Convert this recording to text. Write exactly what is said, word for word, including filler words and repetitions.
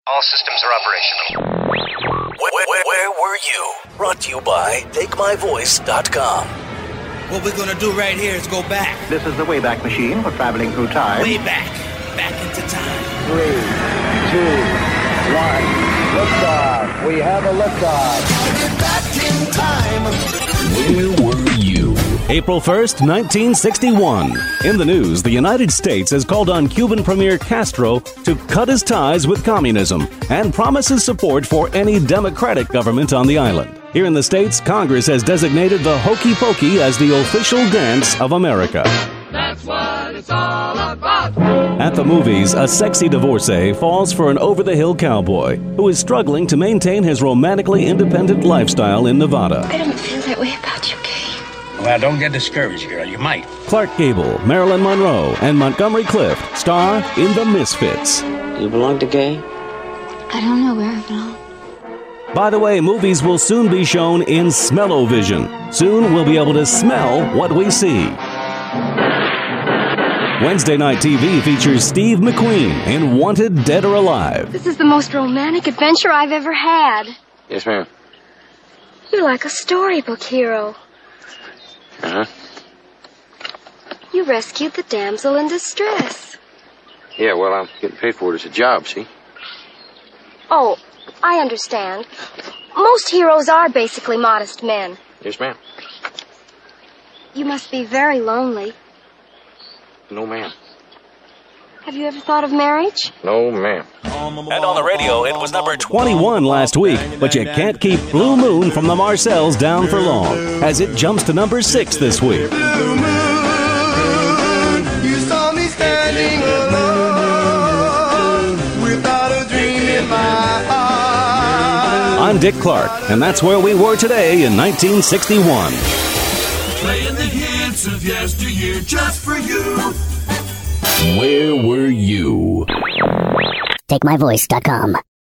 All systems are operational. Where, where, where were you? Brought to you by take my voice dot com. What we're gonna do right here is go back. This is the Wayback Machine for traveling through time. Way back. Back into time. Three, two, one. Liftoff. We have a liftoff. Get back in time. Where were you? April first, nineteen sixty-one. In the news, the United States has called on Cuban Premier Castro to cut his ties with communism and promises support for any democratic government on the island. Here in the States, Congress has designated the Hokey Pokey as the official dance of America. That's what it's all about. At the movies, a sexy divorcee falls for an over-the-hill cowboy who is struggling to maintain his romantically independent lifestyle in Nevada. I don't feel that way about you, Kay. Well, don't get discouraged, girl. You might. Clark Gable, Marilyn Monroe, and Montgomery Clift star in The Misfits. You belong to Gay? I don't know where I belong. By the way, movies will soon be shown in Smell-O-Vision. Soon we'll be able to smell what we see. Wednesday Night T V features Steve McQueen in Wanted Dead or Alive. This is the most romantic adventure I've ever had. Yes, ma'am. You're like a storybook hero. Uh-huh. You rescued the damsel in distress. Yeah, well, I'm getting paid for it as a job, see? Oh, I understand. Most heroes are basically modest men. Yes, ma'am. You must be very lonely. No, ma'am. Have you ever thought of marriage? No, ma'am. And on the radio, it was number twenty-one last week, but you can't keep Blue Moon from the Marcells down for long, as it jumps to number six this week. Blue moon, you saw me standing alone, without a dream in my heart. I'm Dick Clark, and that's where we were today in nineteen sixty-one. Playing the hits of yesteryear just for you. Where were you? take my voice dot com